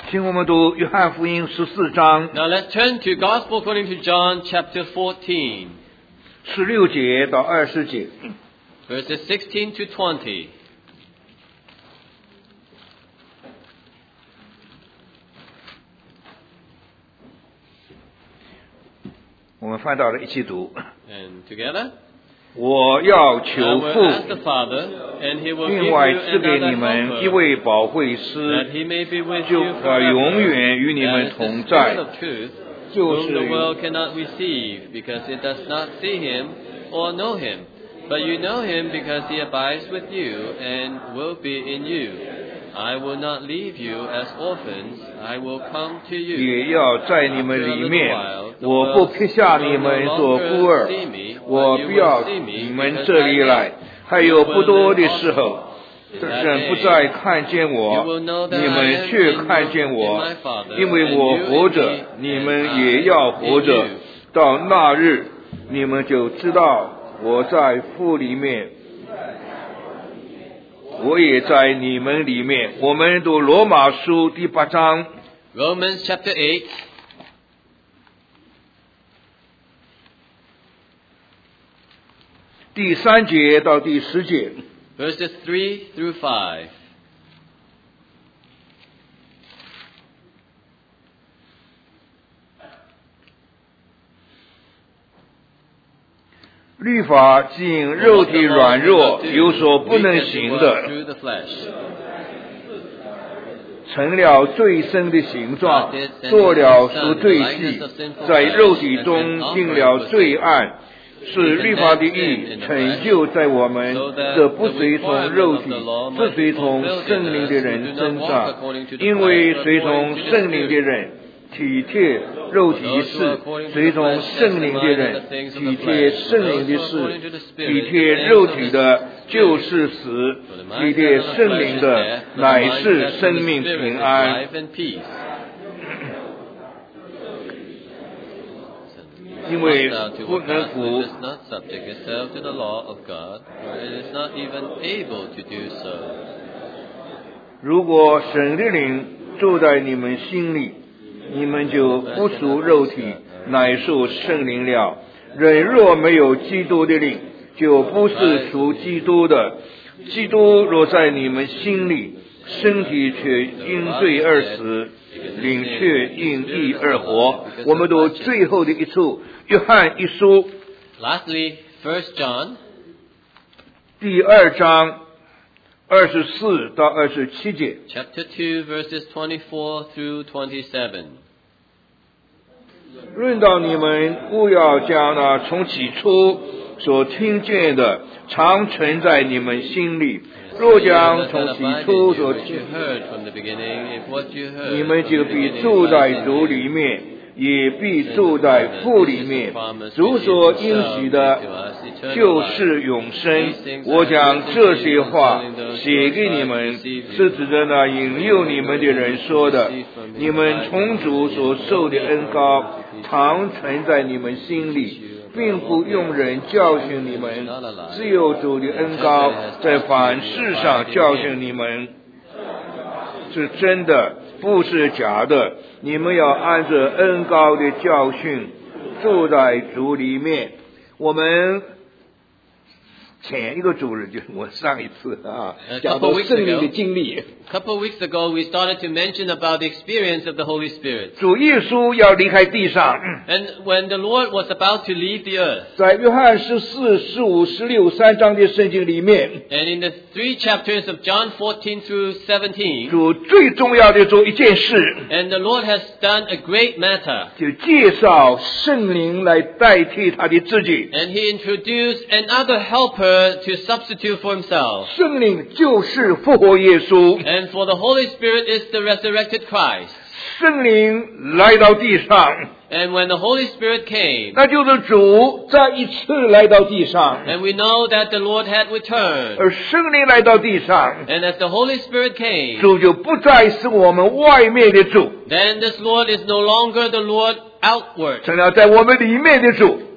请我们读约翰福音14章 Now let's turn to Gospel according to John chapter 14, 16节到20节。 verses 16 to 20. 我们翻到了一起读。 And together, 我要 I 求 will 父， ask the Father, and he will give 另 you 外赐给 another 你们一 helper, 位保惠 that 师， he may be with 就 you 可永 forever, 远与你们 as 同 the 在 Spirit。of truth, 就 whom the 是 world cannot receive, because it does not see him or know him. But you know him because he abides with you and will be in you. I will not leave you as orphans, I will come to you. 也要在你们 After a 里 little 面 while,，the 我不 world 撇下你 will 们 no 做 longer 孤儿 see me, 我 but 不 you 要 will see me, 你们 because 这 I 里来。 live. 还有 You 不 will 多 live 的时候， also. In that 人不 day, 再看见 you 我 will know，that 你 I 们 am 却 in 看见 you, 我 in my Father, 因为 and 我 you 活 in 着 me, 你 and 们 I 也要活 in 着 you. 到那日你们就知道我在父里面，我也在你们里面。我们读罗马书第8章 Romans chapter 8, 第3节到第10节。 verses 3 through 5. 律法竟肉体软弱，有所不能行的， through the flesh. 成了最深的形状，做了赎罪祭，在肉体中定了罪案，使律法的义成就在我们这不随从肉体，是随从圣灵的人身上。因为随从圣灵的人体贴肉体的事，随从圣灵的人体贴圣灵的事，体贴肉体的就是死，体贴圣灵的乃是生命平安。 Life and peace. 因为 Hostile to 不 what 能 God 服 does not subject itself to the law of God, or it is not even able to do so. 如果神的灵住在你们心里，你们就不属肉体，乃属圣灵了。人若没有基督的灵，就不是属基督的。基督若在你们心里，身体却因罪而死，灵却因义而活。我们读最后的一处，约翰一书 Lastly, 1 John 第2章24到27节。 chapter 2, verses 24 through 27. 论到你们，勿要将那从起初所听见的常存在你们心里。若将从起初所 What 听 you，heard from the beginning, if what you heard 你们 from 就 the 必 beginning 住在 was in 主 you, 里面，也必住在父里面。主所应许的，就是永生。我将这些话写给你们，是指着那引诱你们的人说的。你们从主所受的恩膏，常存在你们心里，并不用人教训你们，只有主的恩膏在凡事上教训你们，是真的，不是假的。你们要按着恩膏的教训，住在主里面。我们前一个主日，就是我上一次讲到圣灵的经历。 A couple of weeks ago, we started to mention about the experience of the Holy Spirit. 主耶稣要离开地上， And when the Lord was about to leave the earth, 在约翰14、15、16 3章的圣经里面， and in the 3 chapters of John 14 through 17, 主最重要的做一件事， and the Lord has done a great matter. 就介绍圣灵来代替他的自己。 And he introduced another helper to substitute for himself. 圣灵就是复活耶稣， And for the Holy Spirit is the resurrected Christ. 圣灵来到地上， And when the Holy Spirit came, 那就是主再一次来到地上， and we know that the Lord had returned, 而圣灵来到地上， and as the Holy Spirit came, 主就不再是我们外面的主， then this Lord is no longer the Lord outward, 成了在我们里面的主。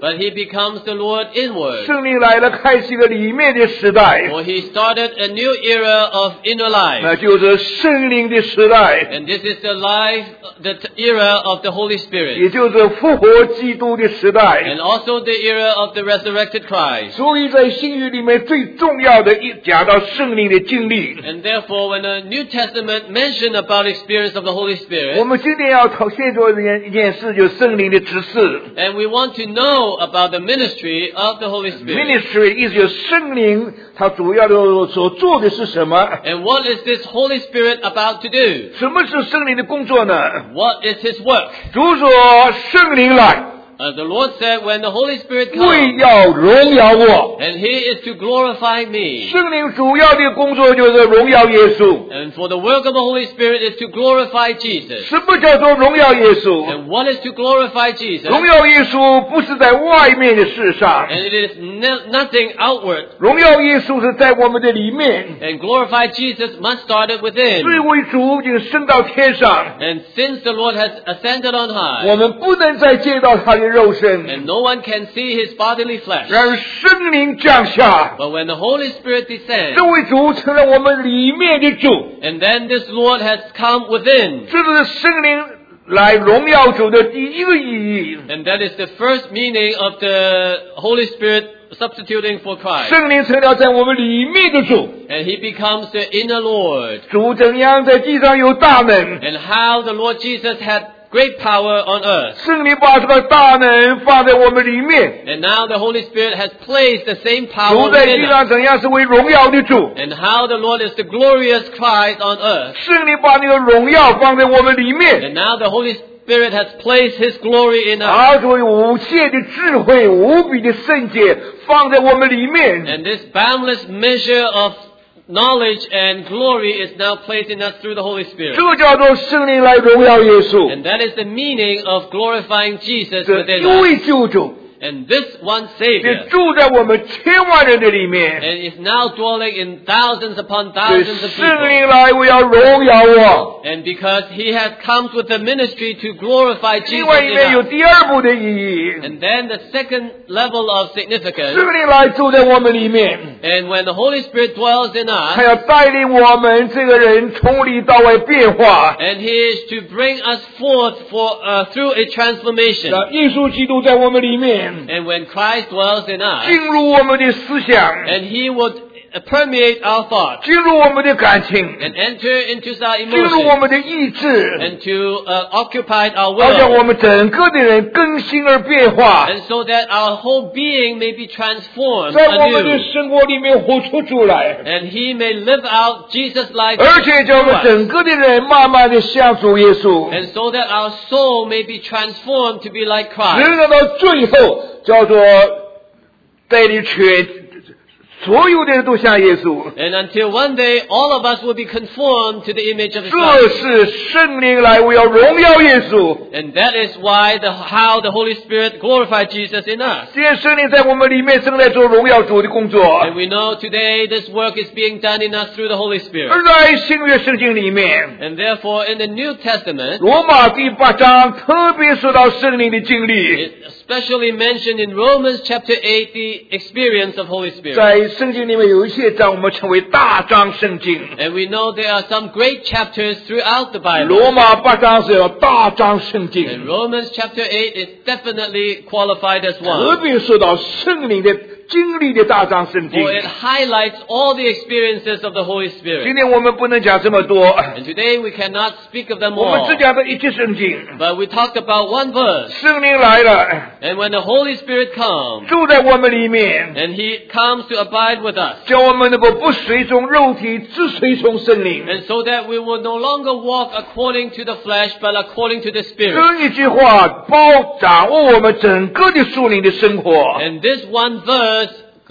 but he becomes the Lord inward. 圣灵来了，开启一个里面的时代， For he started a new era of inner 那 life. 就是圣灵的时代， And this is the life, the era of the Holy 也 Spirit. 就是复活基督的时代。 And also the era of the resurrected Christ. 所以在新约里面最重要的一讲到圣灵的经历。 And therefore, when the New Testament mentioned about experience of the Holy 我 Spirit, 们今天要先做一件事，就是圣灵的指示。 and we want to know about the ministry of the Holy Spirit. Ministry 意思就是圣灵，它主要的所做的是什么？ And what is this Holy Spirit about to do? 什么是圣灵的工作呢？ What is his work? 主说圣灵来， The Lord said, when the Holy Spirit 为 comes, 要荣耀我。 and he is to glorify me. 圣灵主要的工作就是荣耀耶稣。 And for the work of the Holy Spirit is to glorify Jesus. 什么叫做荣耀耶稣？ And what is to glorify Jesus? 荣耀耶稣不是在外面的事上， And it is nothing outward. 荣耀耶稣是在我们的里面。 And glorify Jesus must start it 所以 within. 为主已经升到天上， And since the Lord has ascended on 我 high, 们不能再见到他的肉身。 and no one can see his bodily flesh. 然而圣灵降下， But when the Holy Spirit 这 descends, 位主成了我们里面的主。 and then this Lord has come within. 这是圣灵来荣耀主的第一个意义。 And that is the first meaning of the Holy Spirit substituting for Christ. 圣灵成了在我们里面的主。 And he becomes the inner Lord. 主怎样在地上有大能， And how the Lord Jesus had great power on earth. 圣灵把这个大能放在我们里面。 And now the Holy Spirit has placed the same power 主在 within 地 us. 上怎样是为荣耀的主， And how the Lord is the glorious Christ on earth. 圣灵把那个荣耀放在我们里面， And now the Holy Spirit has placed his glory in us. 而作为无限的智慧、无比的圣洁放在我们里面。 And this boundless measure of knowledge and glory is now placed in us through the Holy Spirit. 这叫做圣灵来荣耀耶稣， And that is the meaning of glorifying Jesus 这 within 一 us. 位救主 And this one 也 Savior. 住在我们千万人的里面。 And is now dwelling in thousands upon 这 thousands of 圣 people. 灵来，我要荣耀我。 And because he has come with the ministry to glorify 另 Jesus 外一 in 面有 us. 第二步的意义， And then the second level of significance. 圣灵来住在我们里面， And when the Holy Spirit dwells in 他 us, 要带领我们这个人从里到外变化。 and he is to bring us forth through a transformation. 让耶稣基督在我们里面 And when Christ dwells in us, 进入我们的思想， and he would permeate our thoughts 进入我们的感情， and enter into our 进入我 emotions 们的意志， and to occupy our 好像我 will, 们整个的人更新而变化， and so that our whole being may be transformed 在我们的 anew, 生活里面活出来， and he may live out Jesus' life 而且叫我 through 们 us, 整个的人慢慢的像主耶稣， and so that our soul may be transformed to be like 直 Christ. 到最后叫做带领所有的人都像耶稣。 And until one day all of us will be conformed to the image of his 这 Son. 是圣灵来，我要荣耀耶稣。 And that is why how the Holy Spirit glorified Jesus in us. 既然圣灵在我们里面正在做荣耀主的工作， And we know today this work is being done in us through the Holy Spirit. 而在新约圣经里面， And therefore in the New Testament, 罗马第8章特别说到圣灵的经历。 it especially mentioned in Romans chapter 8 the experience of Holy Spirit. 在圣经里面有一些章我们称为大章圣经， And we know there are some great chapters throughout the Bible. 罗马8章是大章圣 And 经， Romans chapter 8 is definitely qualified as 特 one. 别说到圣灵的经历的大章圣经。 For it highlights all the experiences of the Holy 今 Spirit. 天我们不能讲这么多， And today we cannot speak of them 我们 all. 只讲的一节圣经。 But we talked about one verse. 圣灵来了， And when the Holy Spirit comes, 住在我们里面， and He comes to abide with us, 叫我们能够不随从肉体，只随从圣灵。 and so that we will no longer walk according to the flesh, but according to the Spirit. 这一句话掌握我们整个的属灵的生活。 And this one verse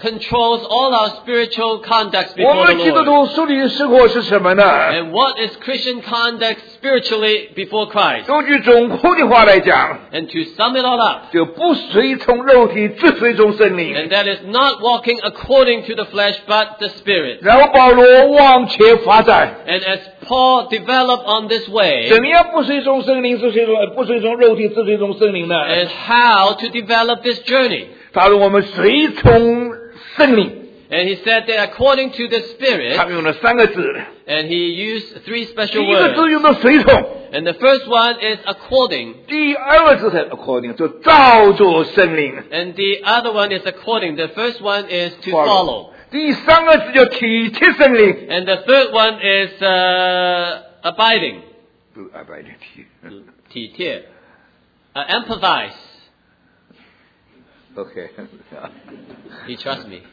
controls all our spiritual conducts 我 before the 们基督 Lord. 徒属灵的生活是什么呢？ And what is Christian conduct spiritually before Christ? 用句总括的话来讲， And to sum it all up, 就不随从肉体，只随从圣灵。 and that is not walking according to the flesh but the Spirit. 然后保罗往前发展， And as Paul developed on this way, 怎么样不随从圣灵，不随从肉体，只随从圣灵呢？ and how to develop this journey. 他说我们随从圣灵， And he said that according to the 他 Spirit, 们用了3个字， and he used 3 第 special 一个字 words. 用的随从， And the first one is according, 第二个字是 according， 就照着圣灵。 and the other one is according. The first one is to follow. 第3个字叫体贴圣灵， And the third one is abiding, 不白的体。 体贴, empathize. OK， He trusts me.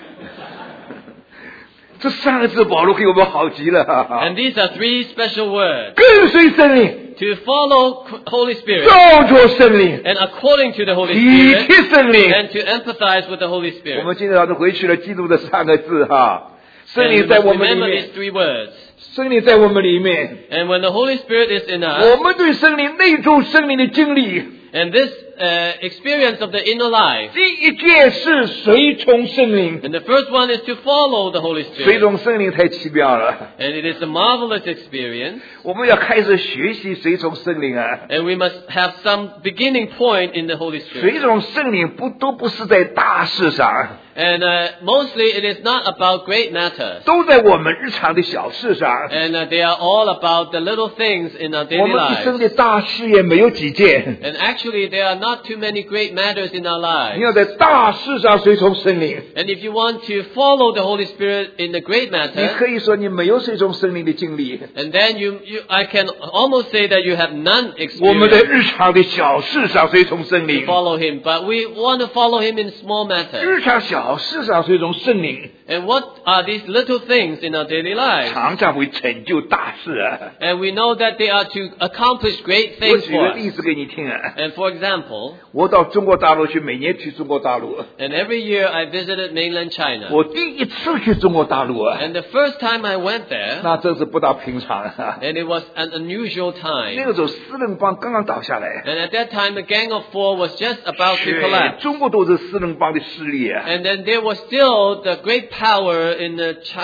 这3个字保罗给我们好极了， And these are 3 special words. 跟随圣灵， To follow Holy Spirit, 照着圣灵， and according to the Holy 体 Spirit, 贴圣灵。 and to empathize with the Holy 我 Spirit. 们今天早上回去了基督的3个字哈，圣 And we 灵在 must 我们里 remember 面 these 3 words. 圣灵在我们里面， And when the Holy Spirit is in 我 us, 们对圣灵内住圣灵的经历， and this experience of the inner life, 第一件事随从圣灵， and the first one is to follow the Holy 随 Spirit. 从圣灵太奇妙了。 And it is a marvelous experience. 我们要开始学习随从圣灵啊！ And we must have some beginning point in the Holy 随 Spirit. 从圣灵都不是在大事上， And mostly it is not about great matters. 都在我们日常的小事上。 And they are all about the little things in our 我 daily 们一生 lives. 的大事也没有几件。 And actually there are not too many great matters in our 你 lives. 要在大事上随从圣灵， And if you want to follow the Holy Spirit in the great 你 matter, 可以说你没有随从圣灵的经历。 and then I can almost say that you have none 我们在 experience 日常的小事上随从圣 to 灵， follow Him. But we want to follow Him in small matters. 日常小事上随从圣灵， And what are these little things in our daily lives? 常常会成就大事啊！ And we know that they are to accomplish great 我 things 举 for 个 us. 例子给你听啊！ And for example, 我到中国大陆去，每年去中国大陆， and every year I visited mainland China. 我第一次去中国大陆啊， And the first time I went there, 那真是不大平常啊！ and it was an unusual 那 time. 个时候四人帮刚刚倒下来， And at that time, the Gang of Four was just about to 全 collapse. 中国都是四人帮的势力啊！ And then there was still the great power in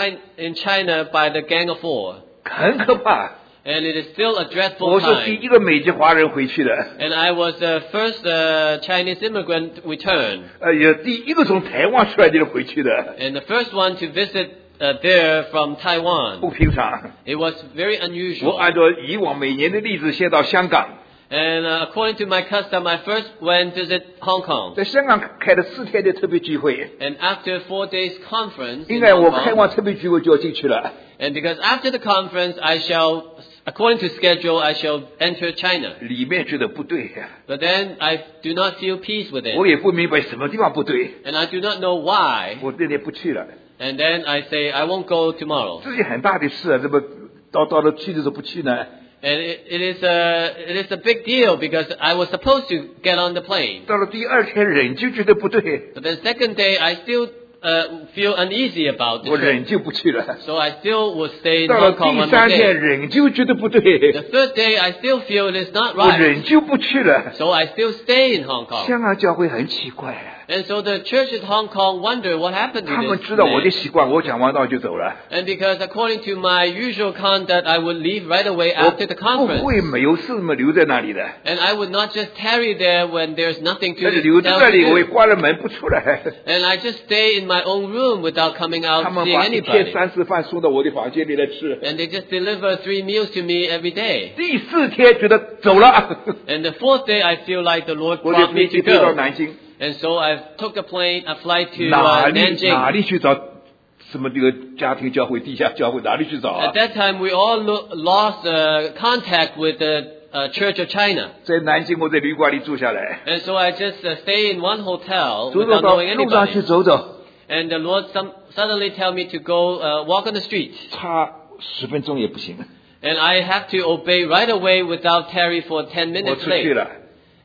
China by the Gang of Four. 很可怕。 And it is still a 我 dreadful 是第 time. 一个美籍华人回去的， And I was the first Chinese immigrant return. 也第一个从台湾出来的人回去的， And the first one to visit there from 不 Taiwan. 平常。 It was very 我 unusual. 按照以往每年的例子，先到香港， And according to my custom, I first went to visit Hong Kong. 在香港开了4天的特别聚会， And after 4 days conference 应 in 该 Hong 我开 Kong, 完特别聚会就要进去了。 and because after the conference, according to schedule, I shall enter China. 里面觉得不对， But then I do not feel peace with 我 it. 也不明白什么地方不对， And I do not know why. 我那天不去了。 And then I say, I won't go tomorrow. 这是很大的事啊，怎么到了去的时候不去呢？ And it is a big deal because I was supposed to get on the plane. 到了第2天人就觉得不对， But then second day, I still feel uneasy about 我 the 人 trip. 就不去了。 So I still will stay in 到了 Hong Kong 第 one 3 more 天 day. 人就觉得不对， The third day, I still feel it is not 我 right. 人就不去了。 So I still stay in Hong Kong. 香港教会很奇怪啊， And so the church in Hong Kong wonder what happened 他 to 们 this 知道我的 man. 习惯，我讲完道就走了。 And because according to my usual conduct, I would leave right away 我 after the 不 conference. 会没有事那么留在那里的， And I would not just tarry there when there's nothing 但是 to 留在 else 那里 to 我也 do. 关了门不出来。 And I just stay in my own room without coming 他 out 们 seeing 把1天 anybody. 3次饭送到我的房间里来吃。 And they just deliver 3 meals to me every day. 第4天觉得走了， And the 4th day, I feel like the Lord 我就 brought 飞 me 机 to 飞到 go. 南京， And so I took a flight to 哪里 Nanjing. 去找什么这个家庭教会、地下教会，哪里去找啊 At？that time, we all lost contact with the Church of China. 在南京，我在旅馆里住下来， And so I just stay in one hotel 走 without 到 knowing 路上去 anybody. 走走， And the Lord suddenly tell me to go walk on the street. 差10分钟也不行。 And I have to obey right away without tarry for 10 我 minutes 出去 late. 了，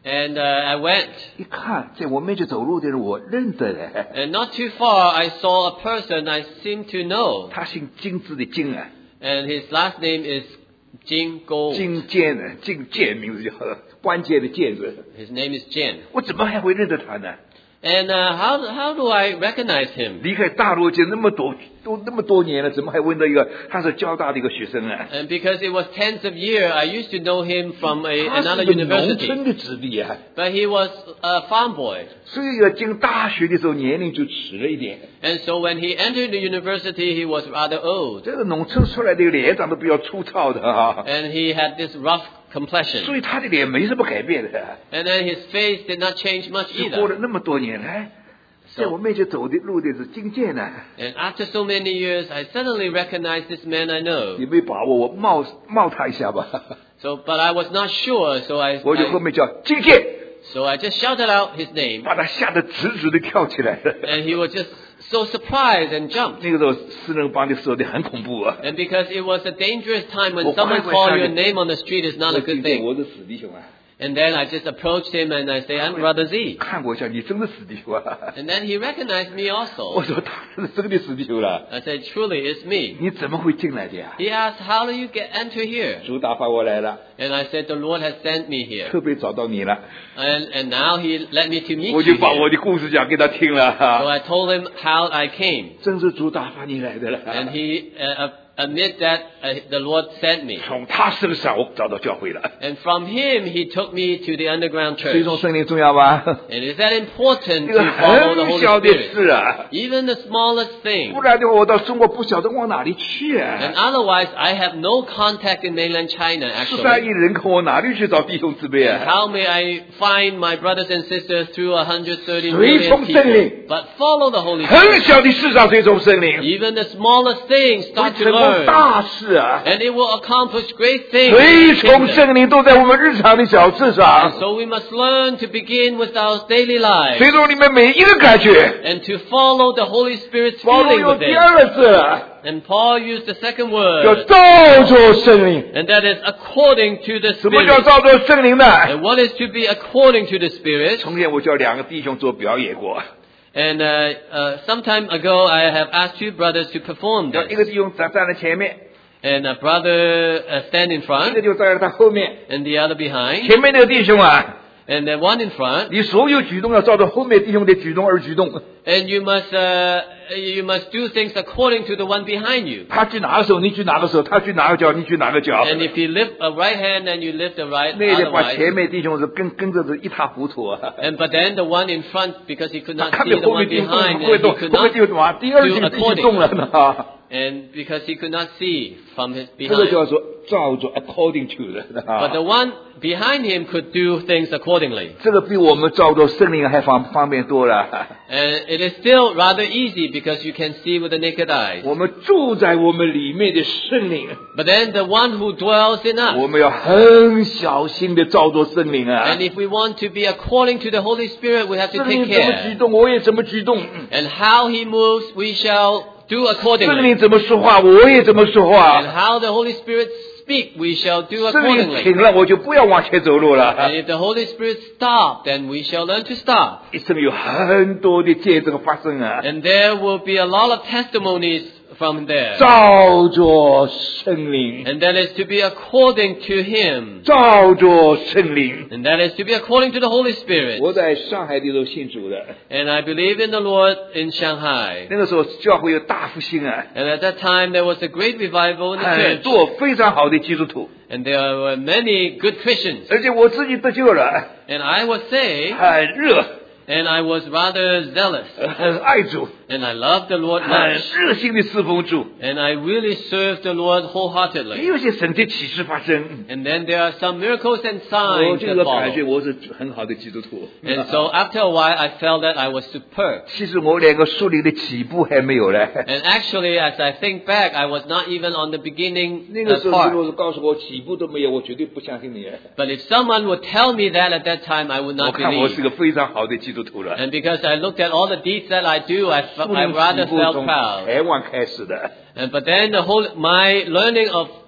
And I went. 一看在我面前走路的人，我认得嘞。 And not too far, I saw a person I seem to know. 他姓金字的金啊， And his last name is Jin Gold. 金剑啊，金剑名字叫关键的剑字。 His name is Jin. 我怎么还会认得他呢？ And how do I recognize him? 离开大陆就那么多年了，怎么还问到一个他是交大的一个学生啊？ And because it was tens of years, I used to know him from 他 another 是个农 university. 村的子弟啊， But he was a farm boy. 所以要进大学的时候年龄就迟了一点。 And so when he entered the university, he was rather old. 这个农村出来的脸长得比较粗糙的啊， And he had this rough 所 complexion. 以他的脸没什么改变的。 And then his face did not change much 过了 either. 那么多年来，在我面前走的路的是金剑呢。 And after so many years, I suddenly recognized this man I 你 know. 没把握，我冒他一下吧。 So, but I was not sure, so 我就后面叫金剑， so I just shouted out his name. 把他吓得直直的跳起来了。 And he was just so surprised and jumped. 那个时候私人帮的说的很恐怖啊。 And because it was a dangerous time when 我 someone 快 call 快 your 快 name on the street is not a good thing. 我是死弟兄啊。 And then I just approached him and I say, I'm Brother Z. 看过一下，你真的死弟兄啊！ And then he recognized me 我 also. 说他是真的死弟兄了。 I said, truly, it's me. 你怎么会进来的呀？ He asked, how do you enter here? 主打发我来了， And I said, the Lord has sent me here. 特别找到你了， And now he led me to meet 我 you 就把 here. 我的故事讲给他听 So 了。 I told him how I came. 真是主打发你来的了。 And he admitted that the Lord sent me. 从他身上我找到教会了。 And from him, he took me to the underground 追 church. 踪圣灵重要吧？ And is that important 这 to 个 follow the 很 Holy 小的 Spirit? 事啊， Even the smallest thing. 不然的话我到中国不晓得往哪里去 And 啊。 otherwise, I have no contact in mainland China, 13 actually. 亿人口，我哪里去找弟兄姊妹 And 啊？ how may I find my brothers and sisters through 130 随从 million 圣灵。 people? But follow the Holy 很 Spirit. 小的事上随从圣灵， Even the smallest things 会 start to 成功 learn. 大事啊！ And it will accomplish great things. 随 in the 从 kingdom. 圣灵都在我们日常的小事 And 上， so we must learn to begin with our daily lives 随从你们每一个感觉。 and to follow the Holy Spirit's 保罗 feeling 用 with 第 it. 二个字， And Paul used the second 叫 word. 照着圣灵。 And that is according to the 什么叫 Spirit. 照着圣灵呢？ And what is to be according to the Spirit? 从前我叫2个弟兄做表演过， And some time ago, I have asked two brothers to perform 叫一 this. 个弟兄站在前面， And a brother stand in 一个 front 就站在他后面。 and the other behind. 前面那个弟兄啊， And then one in front. 你所有举动要照着后面弟兄的举动而举动。 And you must do things according to the one behind you. 他举哪个手，你举哪个手；他举哪个脚，你举哪个脚。 And if you lift a right hand, then you lift the right 那得把 otherwise. 前面弟兄是跟着是一塌糊涂啊。 And but then the one in front, because he could 他 not 看 see 见 the 后 one 面弟兄 behind, 不会 and 动， he could 后面 not 弟兄哇，第二弟兄弟兄动了呢啊。 and because he could not see from his 这个 behind. 叫做照着 according to 的 But the 啊。 one behind him could do things accordingly. 这个比我们照着圣灵还方便多了。 And it is still rather easy because you can see with the naked eyes. 我们住在我们里面的圣灵， But then the one who dwells in 我 us. 们要很小心的照着圣灵啊 And。if we want to be according to the Holy Spirit, we have to 圣 take 灵怎么举 care. 动，我也怎么举动； And how he moves, we shall do 圣 accordingly. 灵怎么说话，我也怎么说 And 话。 how the Holy Spirit speak, we shall do 圣灵 accordingly. 停了，我就不要往前走路 And 了。 if the Holy Spirit stop, then we shall learn to stop. 一生有很多的见证发生啊， And there will be a lot of testimonies from there. 照着圣灵， And that is to be according to Him. 照着圣灵。 And that is to be according to the Holy Spirit. 我在上海的时候信主的， And I believe in the Lord in Shanghai. 那个时候教会有大复兴啊， And at that time there was a great revival in the 很 church. 多非常好的基督徒， And there were many good Christians. 而且我自己得救了， And I was saved. 很热， And I was rather zealous. 很爱主， And I loved the Lord 很 much. 热心的侍奉主。 And I really served the Lord 也 wholeheartedly. 有些神迹奇事发生， And then there are some miracles and 我 signs 这 that 个感觉 follow. 我是很好的基督徒。 And so after a while, I felt that I was superb. 其实我连个属灵的起步还没有嘞。 And actually, as I think back, I was not even on the beginning 那个时候，如果 part. 是告诉我起步都没有，我绝对不相信你。 But if someone would tell me that at that time, I would 我 not 看我是 believe. 个非常好的基督徒了。 And because I looked at all the deeds that I do, I 属灵 rather 起步 felt 从 proud. 台湾开始的， But then my learning of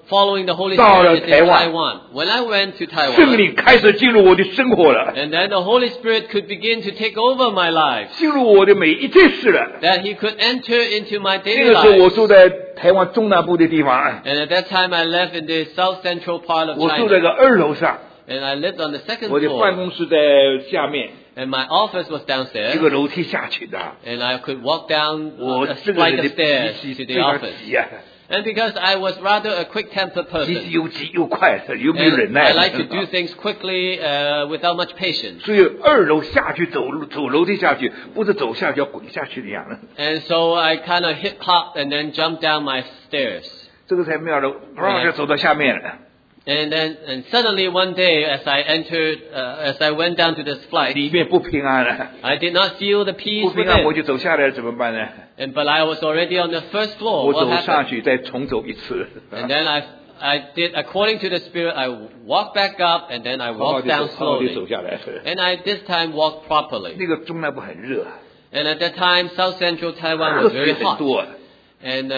following the Holy 到了 Spirit in 台湾 Taiwan. When I went to 圣 Taiwan, 灵开始进入我的生活了， and then the Holy Spirit could begin to take over my life, 进入我的每一件事了。 that He could enter into my 那 daily 个时候我 life. 住在台湾中南部的地方， And at that time, I lived in the south central part of 我住在 China, 个2楼上， and I lived on the second 我的办 floor, 公室在下面， and my office was 这 downstairs, 个楼梯下去的。 and I could walk down 我 a 这个 flight 人 of 的 stairs 脾气 to 非 the 常 office. 急啊， And because I was rather a quick-tempered 脾气 person, 又急又快，又没有 and 忍耐 I。like to do things quickly without much patience. 所以2楼下去走楼梯下去，不是走下去要滚下去的样子。 And so I kind of hip hop and then jump down my stairs. 这个才妙的，就走到下面了。 And suddenly one day, as I went down to this flight, 里面不平安了， I did not feel the 不 peace 平安我 within. 就走下来了，怎么办呢？ But I was already on the first floor. 我 What 走上 happened? 去再重走一次， And then I did according to the Spirit. I walked back up and then I 好好 walked 地 down 好好地走 slowly. 下来。 And I this time walked properly. 那个中南部很热， And at that time, South Central Taiwan 喝 was 水 very 很 hot. 多 And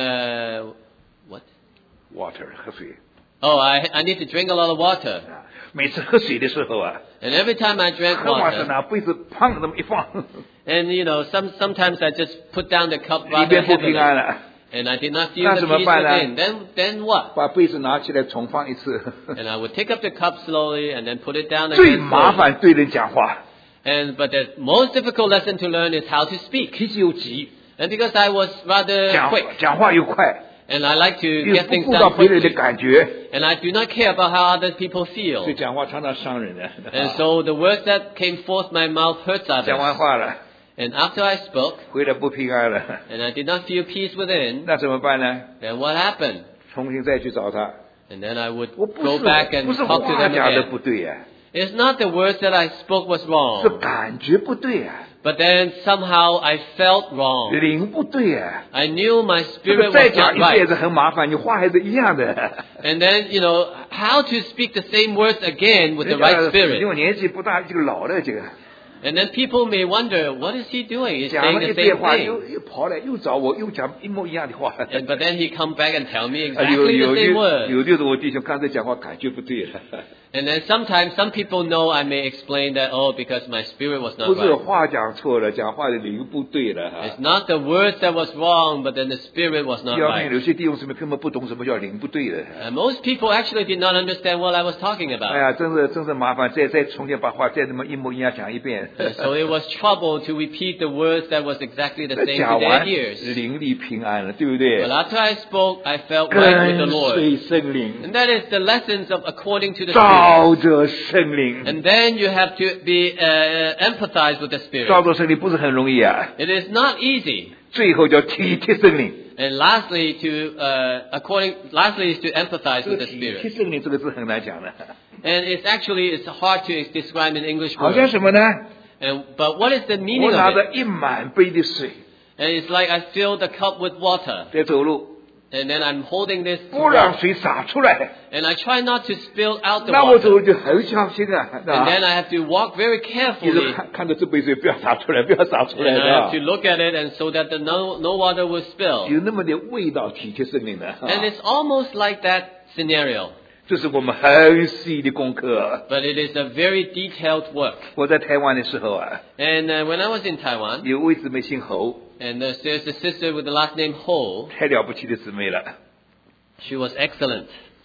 what? ，water 喝水 Oh, I need to drink a lot of water. 啊。每次喝水的时候啊， And every time I drank 喝完是 water, 拿杯子砰这么一放， and sometimes I just put down the cup 里 rather 面不平 heavily. 安了， And I did not feel 那 the 怎么 peace 办呢？ within. Then what? 把杯子拿起来重放一次。 And I would take up the cup slowly and then put it down 最 again 麻 slowly. 烦对人讲话， But the most difficult lesson to learn is how to speak. 脾气又急， And because I was rather 讲 quick, 话又快， and I like to 又 get 不 things 顾到 done 别人的 quickly, 感觉， and I do not care about how other people 所 feel. 以讲话常常伤人的。 And so the words that came forth my mouth hurts 讲完 others. 话了， And after I spoke, 回来不平安了， and I did not feel peace within, 那怎么办呢？ then what happened? 重新再去找他。 And then I would 我不 go back 是 and 不是 talk to 话 them 讲的 again. 不对呀， It's not the words that I spoke was 是 wrong, 感觉不对呀， but then somehow I felt wrong. 灵不对呀。 I knew my 这个 spirit 再 was 讲 not 一次也 right. 是很麻烦，你话还是一样的。 And then, how to speak the same words again with the 人家 right 因 spirit. 为年纪不大，这个老了，这个 And then people may wonder, what is he doing? He's 讲 saying 了 the 一遍 same 话， thing. 又跑来又找我，又讲一模一样的话。 But then he come back and tell me 有 exactly 有 the same 的 words. 有的我弟兄刚才讲话感觉不对了， And then sometimes some people know I may explain that, because my spirit was 不 not 是 right. 话讲错了，讲话的灵不对了 It's not the words that was wrong, but then the spirit was not 要命， right. 有些弟兄姊妹根本不懂什么叫灵不对的。 And most people actually did not understand what I was talking 哎 about. 呀，真是麻烦，再重新把话再这么一模一样讲一遍。 And so it was trouble to repeat the words that was exactly the 这 same 讲 to their 完 ears. 灵力平安了，对不对 But？after I spoke, I felt right with 跟 the Lord. 随圣灵， And that is the lessons of according to the Spirit. 照着圣灵， And then you have to be empathize with the Spirit. 照着圣灵不是很容易啊。 It is not easy. 最后叫体贴圣灵。 And lastly, lastly is to empathize 这 with 个 the 体贴 Spirit. 圣灵这个字很难讲的， And it's hard to describe in English 好像 words. 什么呢？ But what is the 我 meaning 拿 of 着 it? 一满杯的水 And it's like I fill the cup with water. 在走路， And then I'm holding this to 不让 walk. 水洒出来， And I try not to spill out the 那我走 water. 就很小心啊， And then I have to walk very 一直 carefully. 看着这杯水不要洒出来，不要洒出 And 来 I 的 have to，look at it and so that no water will spill. 有那么点味道，体贴圣灵的。 And it's almost like that scenario. 这是我们很细的功课。 But it is a very detailed work. 我在台湾的时候啊， And when I was in Taiwan, 有位姊妹姓侯， and there's a sister with the last name Ho, 太了不起的姊妹了。 she was excellent.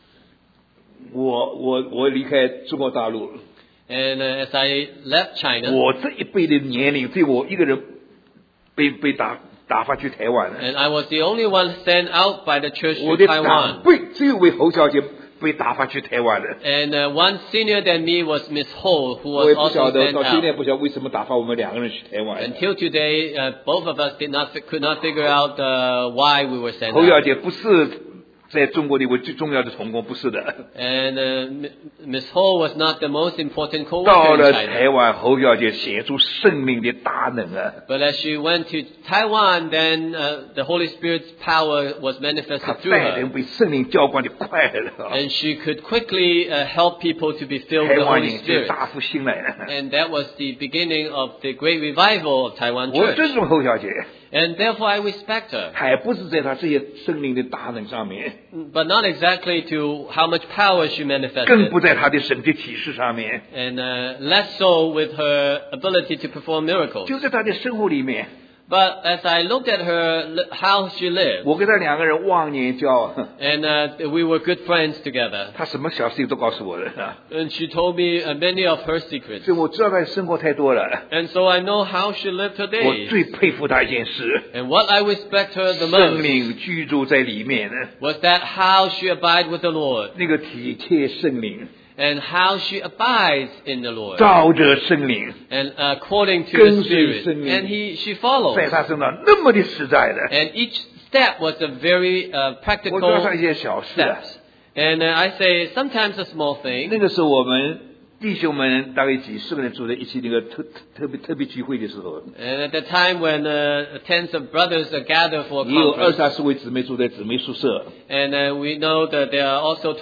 我离开中国大陆， And as I left China, 我这一辈的年龄，只有我一个人被打发去台湾了。 and I was the only one sent out by the church 我 to 的长 Taiwan. 辈只有位侯小姐被打发去台湾了。 And one senior than me was Miss Ho, who 我也 was 不晓 also 得， sent 到今天 out. 不晓得为什么打发我们两个人去台湾。 Until today, both of us could not figure out why we were sent 侯小 out. 姐不是在中国的一位最重要的童工，不是的。 And Miss Ho was not the most important 到 co-worker 了 in 台 China. 湾，侯小姐显出生命的大能啊！ But as she went to Taiwan, then the Holy Spirit's power was 她 manifested through 带人 her. 被圣灵浇灌的快了， And she could quickly help people to be filled 台 with the 湾 Holy 人就 Spirit. 大复兴了。 And that was the beginning of the great revival of Taiwan 我 Church. 尊重侯小姐， And therefore I respect her. 还不是在他这些圣灵的大能上面， But not exactly to how much power she 更 manifested. 不在他的神迹启示上面， And less so with her ability to perform miracles. 就在他的生活里面。 But as I looked at her, how she lived, 我跟他两个人忘年交， and we were good friends together. 他什么小事情都告诉我的， And she told me many of her secrets. 所以我知道他的生活太多了。 And so I know how she lived her 我 days. 最佩服他一件事， And what I respect her the 圣 most 灵居住在里面， was that how she abide with the Lord. 那个体贴圣灵， And how she abides in the Lord. 照着圣灵， And according to 跟 the 随 Spirit. 圣灵。 And she follows. 在他身上那么的实在的。 And each step was a very 我 practical 知道他一些小事啊。 steps. And I say sometimes a small 那 thing. 个时候我们弟兄们大概几十个人住在一起，那个特别聚会的时候， And at the time when tens of brothers gather for a 也有 conference. 20-30位姊妹住在姊妹宿舍。 And we know that there are also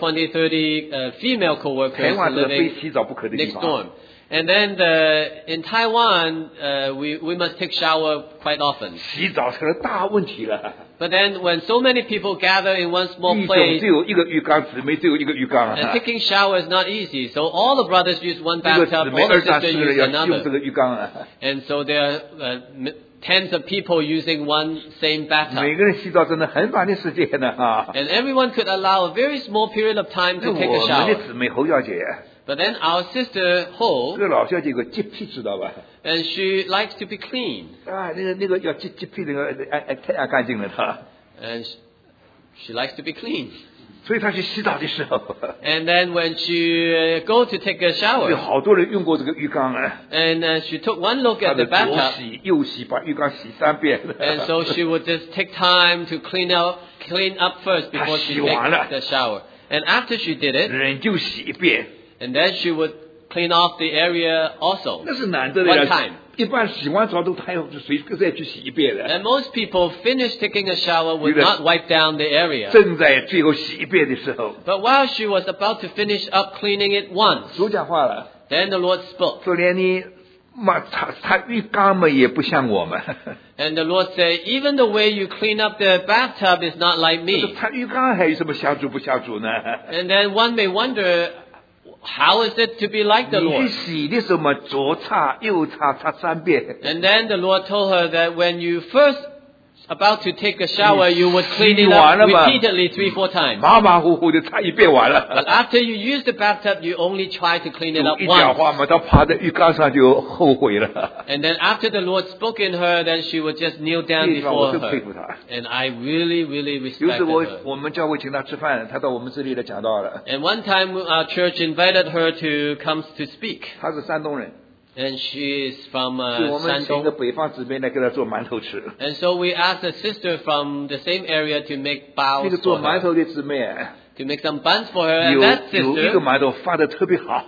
20-30 female 台 co-workers 湾是非 living 洗澡不可的地 next 方 door.。And then in Taiwan, we must take shower quite often. 洗澡成了大问题了。 But then when so many people gather in one small 弟兄 place, 只有一个浴缸，姊妹只有一个浴缸 and 啊。 taking shower is not easy. So all the brothers use one 这个 bathtub, 姊妹 all the 20-30 个 sisters 人 use 要用这 another. 个浴缸啊。 And so there are tens of people using one same 每 bathtub. 个人洗澡真的很短的时间呢啊。 And everyone could allow a very small period of time 那 to take a 我们的 shower. 姊妹侯小姐， But then our sister 这 Ho, 个老小姐有个洁癖知道吧？ and she likes to be clean. 啊，那个要洁癖那个太爱干净了她。 And she likes to be clean. 所以她去洗澡的时候， And then when she go to take a 有 shower, 好多人用过这个浴缸啊。 and she took one look 她 at 的 the 左 bathtub, 洗右洗，把浴缸洗3遍。 and so she would just take time to clean up first before she 她洗完了。 takes the shower. And after she did it, 人就洗一遍， and then she would clean off the area also. 那是难得的 One 呀 time.。 一般洗完澡都还要随再去洗一遍的。 And most people finish taking a shower would 有的- not wipe down the area. 正在最后洗一遍的时候， But while she was about to finish up cleaning it once, 主讲话了， then the Lord spoke. 说连你他浴缸嘛也不像我们， And the Lord said, even the way you clean up the bathtub is not like 说 me. 他浴缸还有什么相主不相主呢？ And then one may wonder, how is it to be like the 你去 Lord? 洗的时候嘛，左擦右擦，擦3遍。 And then the Lord told her that when you first about to take a shower, you would clean it 洗完了嘛。 up repeatedly 3-4 times. 马马虎虎的擦一遍完 But 了， after you use the bathtub, you only try to clean it 主 up 一讲 once. 话嘛，他趴在浴缸上就后悔了。 And then after the Lord spoke in her, then she would just kneel 这 down 地方我 before 真佩 her. 服他。 And I really, really 有一次 respected her. 我们教会请他吃饭，他到我们这里来讲道了。 And one time our church invited her to come to speak. 他是山东人， And she is from 所以我们请一个 Shandong. 北方姊妹来给他做馒头吃。 And so we asked a sister from the same area to make 那 baos 个做 for 馒 her. 头的姊妹 To make some buns for her. And 有 that 有一个 sister 馒头发的特别好，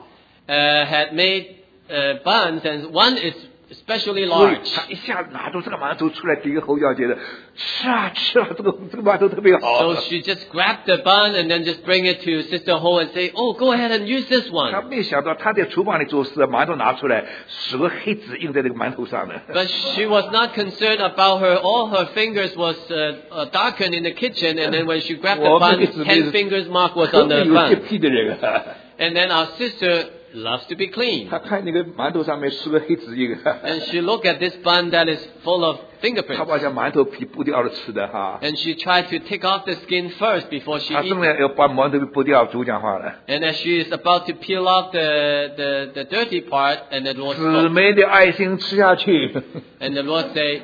had made buns, and one is especially 所以 large. 他一下拿出这个馒头出来给侯小姐的，吃啊吃啊，这个馒头特别好。 So she just grabbed the bun and then just bring it to Sister Ho and say, oh, go ahead and use this 他 one. 没想到他在厨房里做事，馒头拿出来，10个黑字印在这个馒头上呢。 But she was not concerned about all her fingers was darkened in the kitchen, and then when she grabbed the 我们 bun, 的姊妹 10 fingers mark was 特 on 别 the 有洁 bun. 癖的人啊， And then our sister loves to be clean. 他看那个馒头上面10个黑字印， And she looked at this bun that is full of 他 fingerprints. 把这馒头皮剥掉了吃的哈。 And she tried to take off the skin first before she 他 eats 正在要把馒头皮剥掉，主讲话了。 And as she is about to peel off the dirty part, and the Lord 姊 spoke. 妹的爱心吃下去， And the Lord said,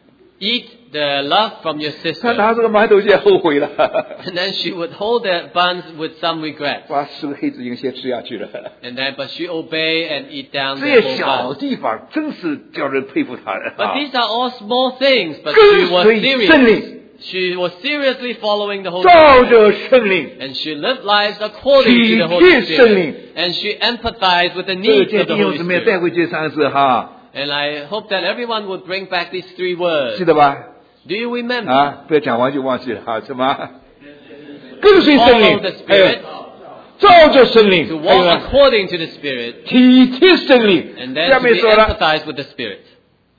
eat the love from your 他 sister. 拿这个馒头先后悔了， And then she would hold the buns with some regret. 把10个黑字印先吃下去了。 And then, but she obey and eat down 这 the 些 whole 小 bun. 地方真是叫人佩服他的 But 啊！ these are all small things, but 跟 she was 随圣 serious. 灵， She was seriously following the Holy 照 Spirit. 着圣灵， And she lived lives according to the 体 Holy 贴圣灵。 Spirit. And she empathized with the 这 needs 些 of the 弟兄 Holy 姊妹 Spirit. 带回去3次哈， And I hope that everyone would bring back these 3 words. 记得吧？ Do you remember? 啊，不要讲完就忘记了哈，什么？跟随圣 Follow 灵 the， 还有 Spirit, 照着圣灵 to， 还有 walk 呢 according to the Spirit, 体贴圣灵。 and then 下 to 面 be 说了， empathized with the Spirit.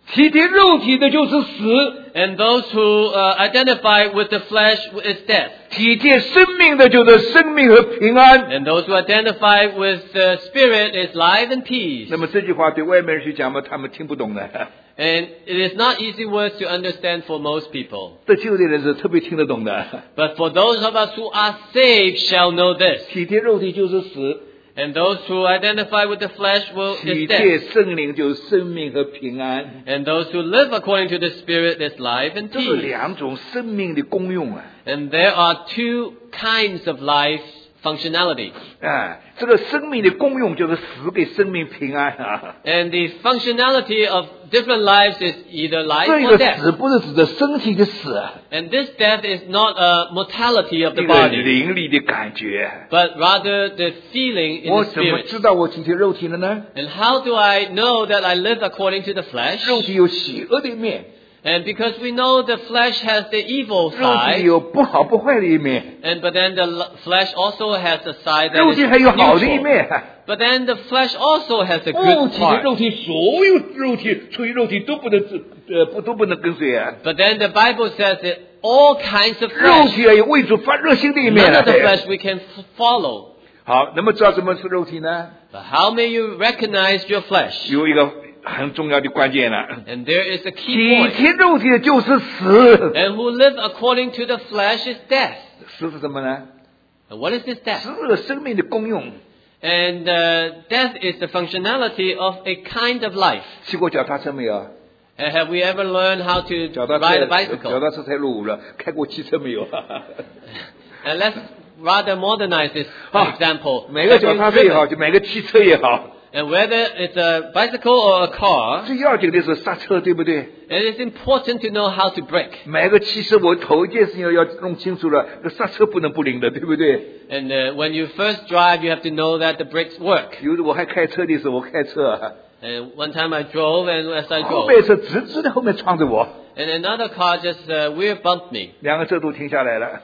体贴肉体的就是死， And those who identify with the flesh is death. 体贴生命的就是生命和平安。 And those who identify with the Spirit is life and peace. 那么这句话对外面人去讲嘛，他们听不懂的。 And it is not easy words to understand for most people. 得救的人是特别听得懂的。 But for those of us who are saved shall know this. 体贴肉体就是死， And those who identify with the flesh is 体 death. 贴圣灵就是生命和平安。 And those who live according to the Spirit is life and 这是 peace. 两种生命的功用啊！ And there are two kinds of life functionality. 这个生命的功用就是死给生命平安啊！ And the functionality of different lives is either life 这 or 个 death. 死不是指的身体的死啊， And this death is not a mortality of the 这个 body, 灵里的感觉。 but rather the feeling in 我 the 怎么 spirit. 知道我体贴肉体了呢？ And how do I know that I live according to the flesh? 肉体有邪恶的一面， And because we know the flesh has the evil 肉体 side, 有不好不坏的一面， but then the flesh also has a side 肉 that 体 is 还有好的一 neutral. 面。 But then the flesh also has a 不 good 体贴 part. 肉体，所有肉体出于肉体都不能都不能跟随啊。 But then the Bible says that all kinds of 肉 flesh, 体也有为主发热心的一面 none 啊 of the flesh we can follow. 好，那么知道什么是肉体呢？ But how may you recognize your flesh? 有一个很重要的关键了。 And there is a key 体 point. 贴肉体的就是死， And who live according to the flesh is death. 死是什么呢？ And what is this 死 death? 是生命的功用。 And death is the functionality of a kind of life. 骑过脚踏车没有？ And have we ever learned how to 脚踏 ride a 车，脚 bicycle? 踏车太落伍了，开过汽车没有？ And let's rather modernize this example. 每个 Have 脚 you 踏车也好， driven? 就每个汽车也好， And whether it's a bicycle or a car, 最要紧的是刹车，对不对？ it is important to know how to brake. 买个汽车，我头一件事情要弄清楚了，这刹车不能不灵的，对不对？ And when you first drive, you have to know that the brakes work. 有的我还开车的时候，我开车啊， And one time I drove, and as I 后 drove, 备车直直的后面撞着我， and another car just rear bumped me. 两个车都停下来了。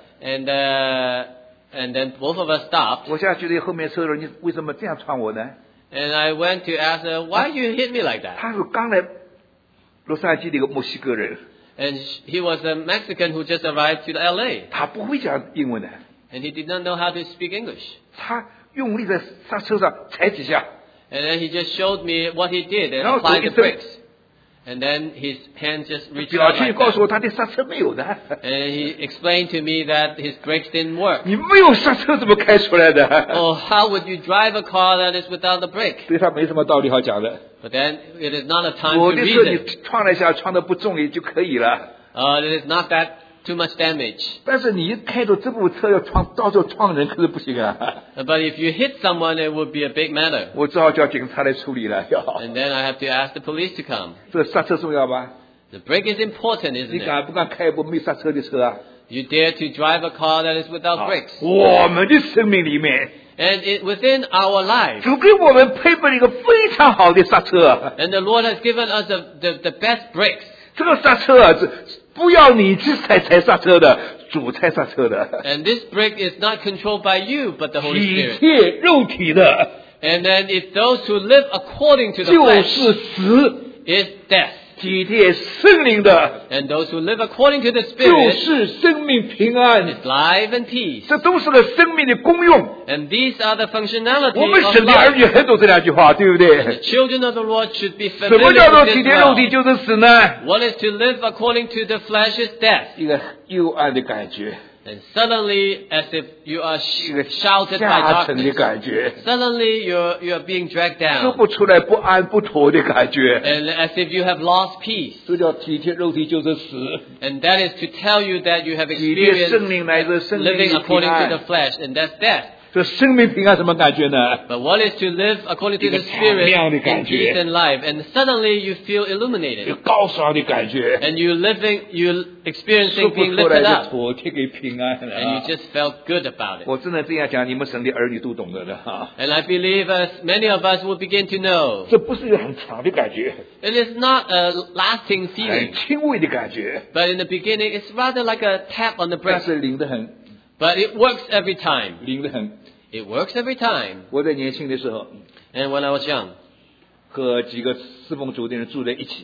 And then both of us stopped. 我现在觉得后面车的人，你为什么这样撞我呢？ And I went to ask her, why you hit me like that? 他是刚来洛杉矶的一个墨西哥人， And he was a Mexican who just arrived to LA. 他不会讲英文的， And he did not know how to speak English. 他用力在刹车上踩几下， And then he just showed me what he did and 然后 applied 手一 the 伸， brakes. And then his hand just reached 表 out 情 like 告诉我 that. 他的刹车没有的。 And he explained to me that his brakes didn't work. 你没有刹车怎么开出来的？ Oh, how would you drive a car that is without a brake? 对他没什么道理好讲的。 But then it is not a time 我 to 的车你 reason. 撞了一下，撞得不重也就可以了。 It is not that too much damage. 但是你一开着这部车要撞，到时候撞人可是不行啊！ But if you hit someone, it would be a big matter. 我只好叫警察来处理了。要 And then I have to ask the police to come. 这刹车重要吧？ The brake is important, 你 isn't it? 敢不敢开一部没刹车的车啊？ You dare to drive a car that is without 好 brakes. 我们的生命里面， And within our lives, 主给我们配备了一个非常好的刹车。 and the Lord has given us the best brakes. 这个刹车啊，是不要你去踩刹车的，主踩刹车的。 And this brake is not controlled by you, but the Holy 体 Spirit. 贴肉体的， And then if those who live according to the 就 flesh 是死； is death. 体贴圣灵的， And those who live according to the 就 Spirit 是生命平安。 is life and peace. 这都是个生命的功用。 And these are the functionality 我们 of 神的儿 life. 女很懂这两句话，对不 The 对？ children of the Lord should be 什么 familiar 叫做 with 体 this 贴肉体 well. 就是死呢？ What is to live according to the flesh is death. 一个幽暗的感觉， And suddenly, as if you are 一个 shouted by 下沉的 darkness, 感觉， suddenly you're being dragged 说 down. 不出来不安不妥的感觉。 And as if you have lost peace. 这叫体贴肉体就是死， And that is to tell you that you have 体贴圣 experienced 灵乃是生命 living 的平 according to the 安。 flesh, and that's death. 这生命平安什么感觉呢？ But what is to live according to the 一个敞亮的 Spirit 感 in 觉。 peace and life? And suddenly you feel 有 illuminated. 高尚的感觉， And you 说 experiencing 不 being 出来 lifted 的 up. 妥帖给平安 And 了 you 啊。 just felt good about it. 我真的这样讲，你们神的儿女都懂得的哈。 And I believe as many of us will begin to know. 这不是一个很长的感觉， It is not a lasting 很 feeling. 轻微的感觉， But in the beginning, it's rather like a tap on the 但 brake. 是灵得很， But it works every time. 灵得很。 It works every time. 我在年轻的时候 And when I was young, 和几个侍奉主的人住在一起，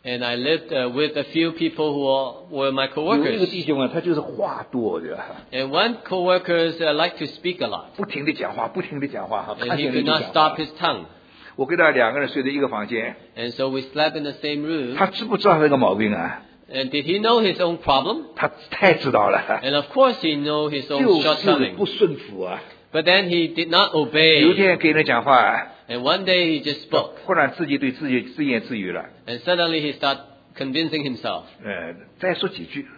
And I lived with a few people who were my 有一个 coworkers. 弟兄啊，他就是话多的， And one coworkers like to speak a lot. 不停的讲话，不停的讲话， And 看 he 见 could 人就 not 讲 stop 话。 his tongue. 我跟他2个人睡在一个房间， And so we slept in the same room. 他知不知道这个毛病啊？ And did he know his own problem? 他太知道了， And of course he knew his own 就是 shortcoming. 不顺服啊。 But then he did not 有一 obey. 天跟人讲话， And one day he just spoke. 忽然自己对自己自言自语了， And suddenly he started convincing himself. 再说几句，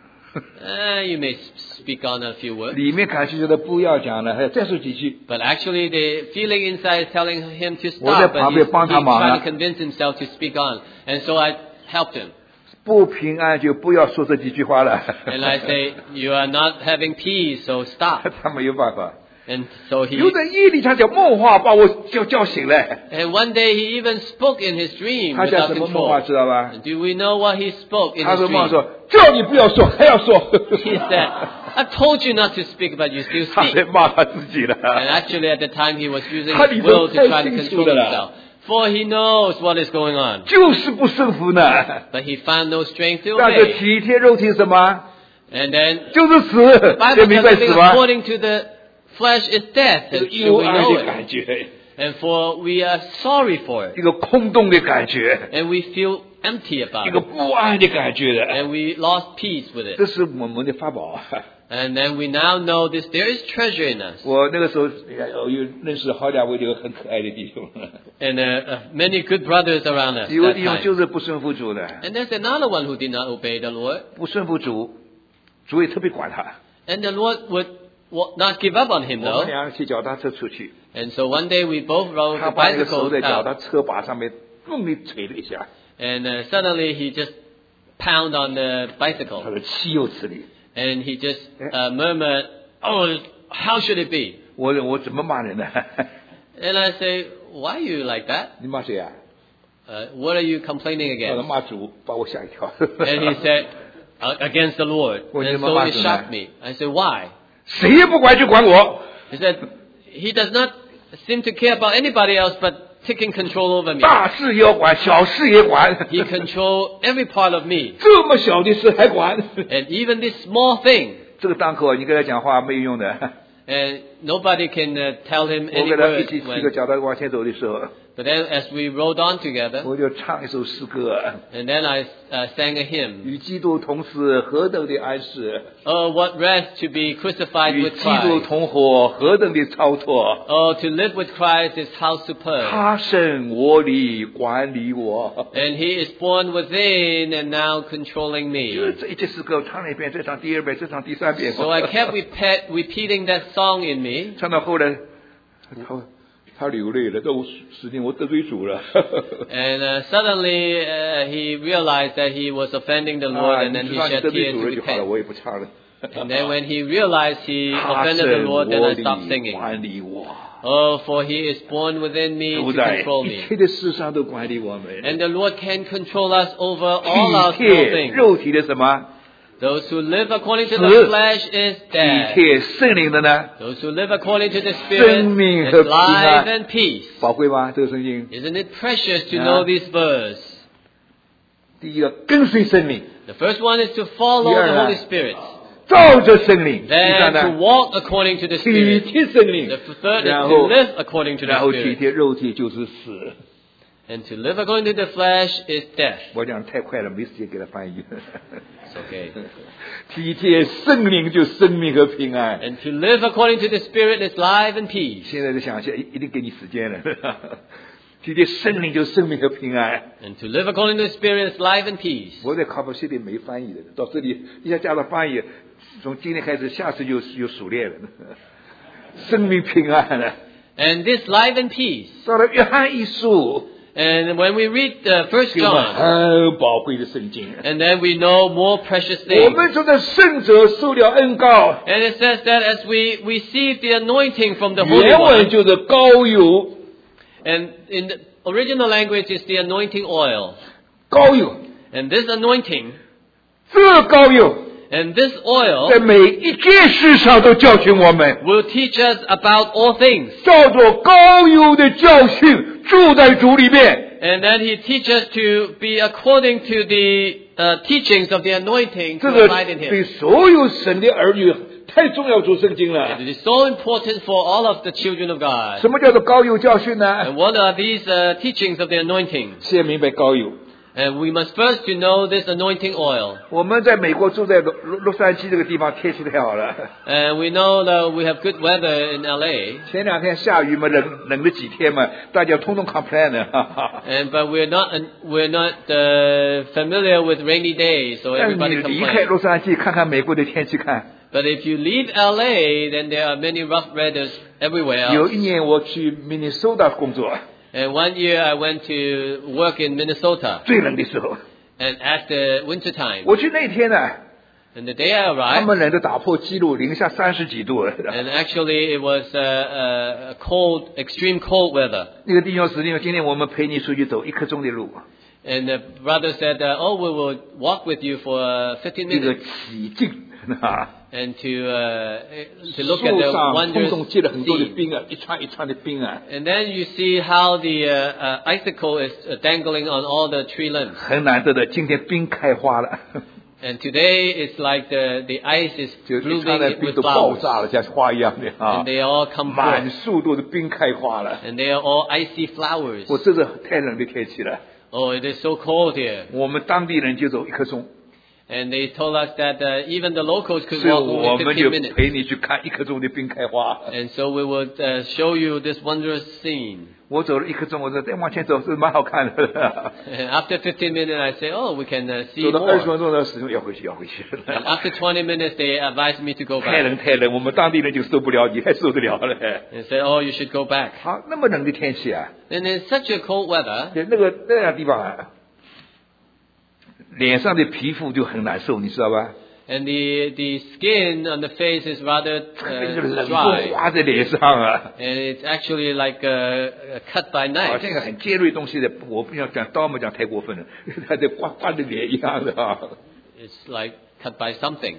You may speak on a few words. 里面感觉觉得不要讲了，还要再说几句。 But actually the feeling inside is telling him to 我在 stop. 旁 And 边 he's 帮他忙啊。 trying to convince himself to speak on. And so I helped him. 不平安就不要说这几句话了。 And I say, you are not having peace, so stop. 他没有办法。 And so he... 有的夜里他讲梦话，把我叫醒了。 And one day he even spoke in his dream 他讲 without 什么梦话 control. 知道吧？ And do we know what he spoke in 他 his 说梦 dream? 说叫你不要说，还要说。 He said, I've told you not to speak, but you still 他在 speak. 骂他自己 And 了。 actually at the time he was using 他 his 里头 will to 太 try to 清楚 control 的了。 himself. For he knows what is going on. 就是不顺服呢。 But he found no strength to 但是 obey. 体贴肉体是什么？ And then 就是死。 Bible 这明 says 白 living 死吗？ according to the flesh is death. 这个 And 幽 so we 暗 know 的 it. 感觉， And for we are sorry for it. 一个空洞的感觉， And we feel empty 一 about 个 it. 不安的感觉的。 And we lost peace with 这 it. 是我们的法宝。 And then we now know this. There is treasure in us. 我那个时候有认识好2位这个很可爱的弟兄， And many good brothers around us. 有个 That 弟兄 time. 就是不顺服主的， And there's another one who did not obey the Lord. 不顺服主，主也特别管他。 And the Lord would not give up on him 我们 though. 2个骑脚踏车出去， And so one day we both rode 他 the 把那个手 bicycles 在脚 out. 踏车把上面用力捶了一下， And suddenly he just pounded on the 他 bicycle. 说岂有此理！ And he just murmured, oh, how should it be? 我怎么骂人呢？ And I say, why are you like that? 你骂谁啊？ What are you complaining 他说 against? 骂主，把我吓一跳。 And he said, against the Lord. Well, And you so must it know shocked that. me. I said, why? 谁也不管就管我， He said, he does not seem to care about anybody else but taking control over me. 大事也要管，小事也管。 He controls every part of me. 这么小的事还管？ And even this small thing. 这个档口你跟他讲话没有用的。 And nobody can tell him 我 any 跟他一 words. 起骑个 When, 脚踏往前走的时候， but then as we rode on together, 我就唱一首诗歌， and then I sang a hymn. 与基督同死，何等的安适； Oh, what rest to be crucified 与 with 基督 Christ. 同活，何等的超脱。 Oh, to live with Christ is how superb. 他胜我里，管理我。 And he is born within and now controlling 就是 me. 这一句诗歌，我唱了一遍，再唱第2遍，再唱第3遍。 So I kept repeating that song in me. 唱到后来，他流泪了，都使令我得罪主了。 And suddenly he realized that he was offending the Lord, and then 你 he 知道你 shed 得罪 tears 主 to 了就好了， repent. 我也不唱了。 And then when he realized he 他 offended the 胜 Lord, then 我 I 里， stopped singing. 管理我。 Oh, for he is born within me 主 to 在 control 一 me. 切的事上都管理我们。 And the Lord can control us over all our 体 small 贴 things. 肉体的什么？ Those who live according to the 死 flesh is 体 death. 贴圣灵的呢？ Those who live according to the 生 Spirit 命 is 和平安。 life and peace. 宝贵吗？这个圣经。 Isn't it precious to Yeah. know this verse? 第一个跟随圣灵， The first one is to follow Yeah. the Holy Spirit. 照着圣灵。第 Then 三 to 呢？ walk according to the 体 Spirit. 贴圣灵 The，third is 然 to 后 live according to the 然后体 Spirit. 贴肉体就是死。 And to live according to the flesh is death. 我讲太快了，没时间给他翻译。 It's okay. 体贴圣灵就生命和平安。 And to live according to the Spirit is life and peace. 现在就想起来，一定给你时间了。体贴圣灵就生命和平安。 And to live according to the Spirit is life and peace. 我在卡布西里没翻译的，到这里一下加了翻译，从今天开始，下次就有熟练了。生命平安了。 And this life and peace. 到了约翰一书， And when we read 1 给我们 John, 很宝贵的圣经。 and then we know more precious 我 things. 们从这圣者受了恩膏， And it says that as we receive the anointing from the Holy 原文 One, 就是膏油， and in the original language is the anointing oil. 膏油， And this anointing, 这膏油 and this oil 在每一件事上都教训我们， will teach us about all things. 照着膏油的教训住在主里面， And then he teaches us to be according to the teachings of the anointing 这 to 个 abide in 对 him. 所有神的儿女太重要，读圣经了。 It is so important for all of the children of God. 什么叫做膏油教训呢？ And what are these teachings of the anointing? 先明白膏油。 And we must first to know this anointing oil. 我们在美国住在洛杉矶这个地方，天气太好了。 And we know that we have good weather in LA. 前2天下雨嘛，冷了几天嘛，大家通通 complain 了。 But we're not familiar with rainy days, so 但是你 everybody 离开 complains. 洛杉矶，看看美国的天气看。 But if you leave LA, then there are many rough weathers everywhere 有 else. 一年我去 Minnesota 工作， And one year I went to work in Minnesota. 最冷的时候， And at the winter time. 我去那天呢， And the day I 他 arrived, 们冷得打破纪录，零下30几度。 and actually it was cold, extreme cold weather. 那个弟兄姊妹，今天我们陪你出去走1刻钟的路， And the brother said, oh, we will walk with you for 15 这个 minutes 起劲啊！ and to look at 树 the 上空 wondrous 中结了很多的 scene. 冰啊，一串一串的冰啊， And then you see how the icicle is dangling on all the tree limbs. 很难得的。今天冰开花了， And today it's like the ice is 就一串 blooming 的冰 with 都爆 flowers. 炸了，像花一样的啊 And，they all come 满 forth. 树都是冰开花了。 And they are all icy flowers. 我这是太冷的天气了， Oh, it is so cold here. 我们当地人就走1刻钟， And they told us that even the locals could 所以 walk 我 only 们就 15 minutes. 陪你去看1刻钟的冰开花。 And so we would show you this wondrous scene. 我走了1刻钟，我说再往前走是蛮好看的。 And after 15 minutes, I say, oh, we can see 走到20 more. 分钟的时候要回去，要回去。 And after 20 minutes, they advised me to go 太 back. 冷太冷，我们当地人就受不了，你还受得了了？ And said, oh, you should go back. 好，那么冷的天气啊， And in such a cold weather, 那样地方啊，脸上的皮肤就很难受，你知道吧？ and the skin on the face is rather 那个冷风 dry. 划在脸上啊， And it's actually like cut by 好 knife. 像一个很尖锐的东西的，我不想讲刀嘛，讲太过分了，它在刮着脸一样的啊。 It's like cut by something.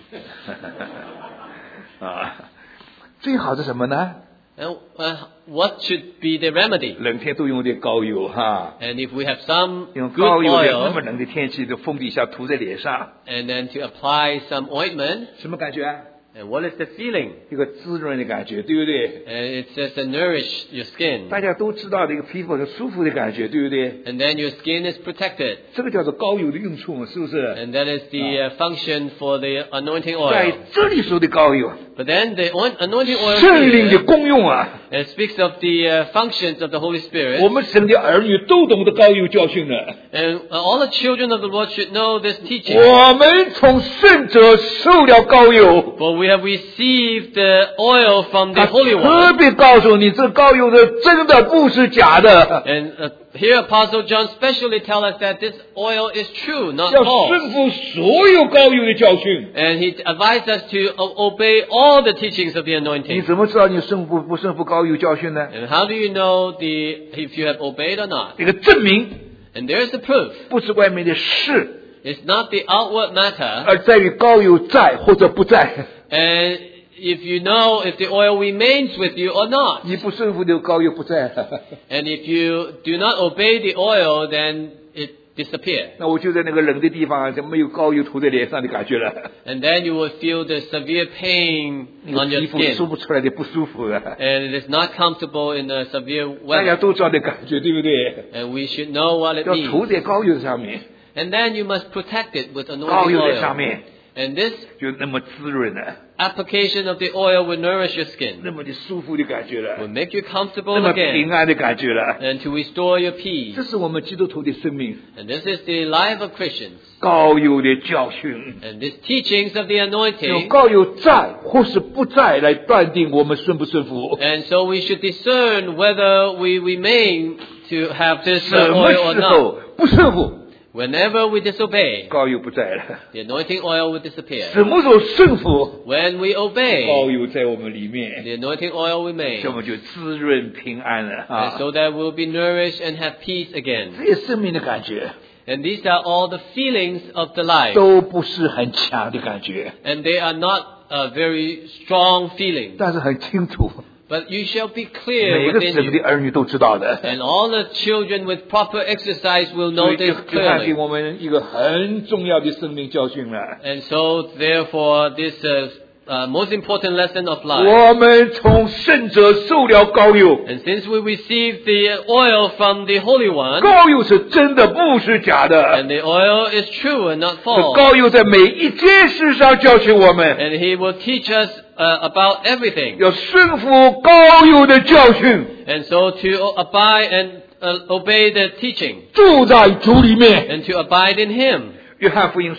啊，最好是什么呢？ And what should be the remedy? 冷天都用点膏油哈， And if we have some 用 good 膏油在那么 oil, 冷的天气的风底下涂在脸上， and then to apply some ointment, 什么感觉啊？ and what is the feeling? 一个滋润的感觉，对不对？ And it's just to nourish your skin. 大家都知道这个皮肤很舒服的感觉，对不对？ And then your skin is protected. 这个叫做膏油的用处嘛，是不是？ And that is the function for the anointing 在 oil. 这里说的膏油， But then the anointing oil 圣灵的 here, 功用啊， it speaks of the functions of the Holy 我 Spirit. 们神的儿女都懂得膏油教训的。 And all the children of the Lord should know this teaching. 我们从圣者受了膏油， For we have received the oil from 他 the Holy 特 One. 别告诉你，这膏油的真的不是假的， And here Apostle John specially tells us that this oil is true, not 要 false. 顺服所有膏油的教训。 And he advised us to obey all the teachings of the 你 anointing. 怎么知道你顺服不顺服膏油教训呢？ And how do you know if you have obeyed or not? 这个证明 And there's the proof. 不是外面的事， It's not the outward matter. 而在于膏油在或者不在。 And if you know if the oil remains with you or not. 你不顺服的膏油不在， And if you do not obey the oil, then it disappears. 那我就在那个冷的地方，就没有膏油涂在脸上的感觉了， And then you will feel the severe pain 那个 on your 皮肤说 skin. 不出来的不舒服啊！ And it is not comfortable in the severe 大家 weather. 都知道的感觉，对不对？ And we should know what it 要涂 means. 在膏油上面， And then you must protect it with 膏 anointing 油在上 oil. 面 And this 就那么滋润了， application of the oil will nourish your skin, 那么的舒服的感觉 will 了， make you 那 comfortable 么平 again, 安的感觉了。 and to restore your peace. 这是我们基督徒的生命， And this is the life of Christians. 膏油的教训， And these teachings of the 用 anointing. 膏油在或是不在来断定我们顺不顺服。 And so we should discern whether we remain to have this 什么 oil or 时 not. 候不顺服， Whenever we disobey, 膏油不在了； the anointing oil will disappear. 什么时候顺服， When we 膏 obey, 油在我们里面， the anointing oil 这 remains. 么就滋润平安了 And 啊！ so that we'll be nourished and have peace again. 这些生命的感觉 And these are all the feelings of the life. 都不是很强的感觉， And they are not very strong feelings. 但是很清楚， But you shall be 每 clear 一个 within 神的 you. 儿女都知道的。 And all the children with proper exercise will 所 know 以 this 约翰给 clearly. 我们一个很重要的生命教训了。 And so, therefore, this is most important lesson of life. 我们从圣者受了膏油， And since we receive the oil from the Holy One, 膏油是真的，不是假的。 and the oil is true and not 这 false, 膏油在每一件事上教训我们， and He will teach us about everything. 要顺服膏油的教训， And so to abide and obey the teaching, 住在主里面。 and to abide in Him. 约翰福音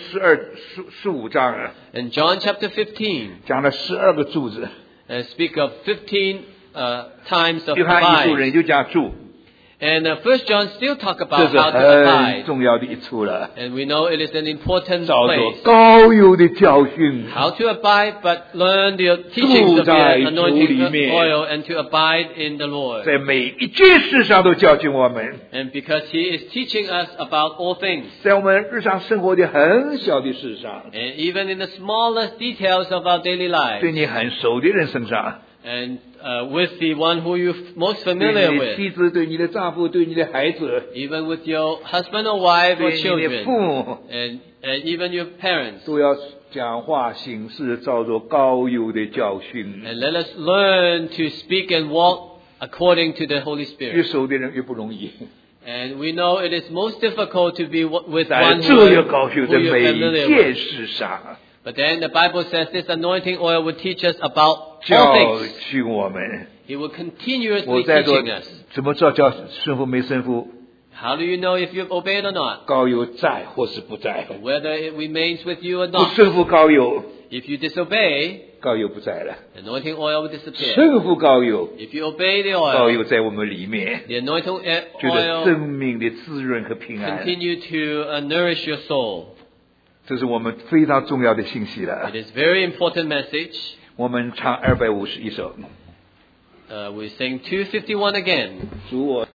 15章啊， In John chapter 15, 讲了12个柱子。 speak of 15 times of 约翰一书 abide. 人就讲住， And First John still talk 这 about 是 how to 很 abide. 重要的一处了， And we know it is an important 叫做 place. 膏油的教训。 How to abide, but learn the teachings of the 住在主里 anointing 面。 oil and to abide in the Lord. 在每一件事上都教训我们， And because He is teaching us about all things. 在我们日常生活的很小的事上， And even in the smallest details of our daily 对 lives. 你很熟的人身上， And with the one who you're most 对 familiar 你的 with. 妻子、对你的丈夫、对你的孩子、 Even with your husband or wife or 对你的 children. 父母， And even your parents. 都要讲话行事照着膏油的教训。 And let us learn to speak and walk according to the Holy 越 Spirit. 熟的人越不容易， And we know it is most difficult to be with 在 one 这 who 个膏油 who 的 you're 每 familiar 一件 with. 事上 But then the Bible says this anointing oil will teach us about all 教 things. 训我们。 He will 我 continuously 在做 teaching us. 怎么知道叫顺服没顺服？ How do you know if you've obeyed or not? 膏油在或是不在？ Whether it remains with you or 不 not. 顺服膏油， If you disobey, 膏油不在了； anointing oil will disappear. 顺服膏油， If you obey the 膏 oil, 油在我们里面， the anointing 觉得 oil 生命的滋润和平安。 continue to nourish your soul. 这是我们非常重要的信息了 It。is very important message. 我们唱251首， We sing 251 again. 主我。